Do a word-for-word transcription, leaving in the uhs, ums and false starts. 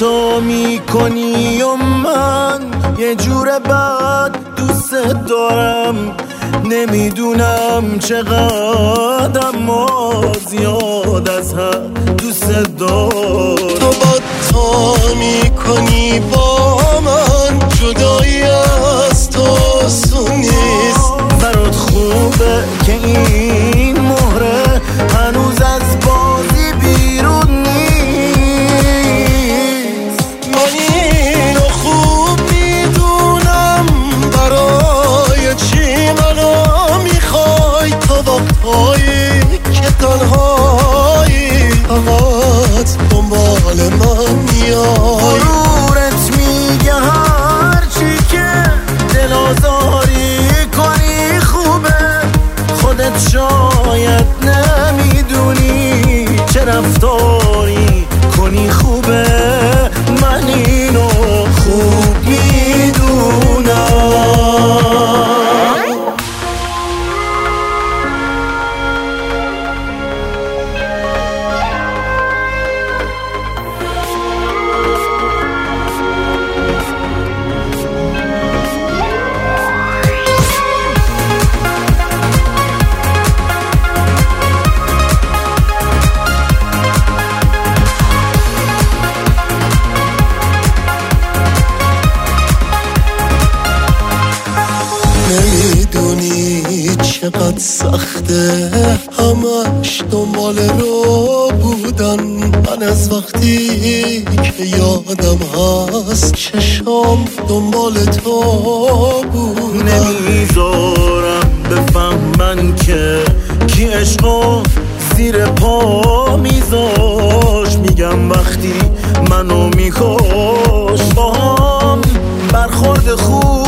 تو میکنی و من یه جور بد دوست دارم، نمیدونم چقدر اما زیاد از حد دوست دارم. تو با تا میکنی با من، جدایی از تو آسون نیست. برات خوبه که این مهره هنوز از بازی بیرون نیست. من اینو خوب میدونم برای چی منو میخوای. تا وقتایی که تنهایی فقط دنبال من میای. غرورت میگه هرچی که دل آزاری کنی خوبه، خودت شاید نمیدونی چه رفتاری کنی خوبه. من اینو خوب میدونم. نمیدونی چقدر سخته همش دنبال رو بودن. من از وقتی که یادم هست چشام دنبال تو بودن. نمیذارم بفهمن که کی عشقو زیر پا میذاش. میگم وقتی منو میکش با هم برخورد خوب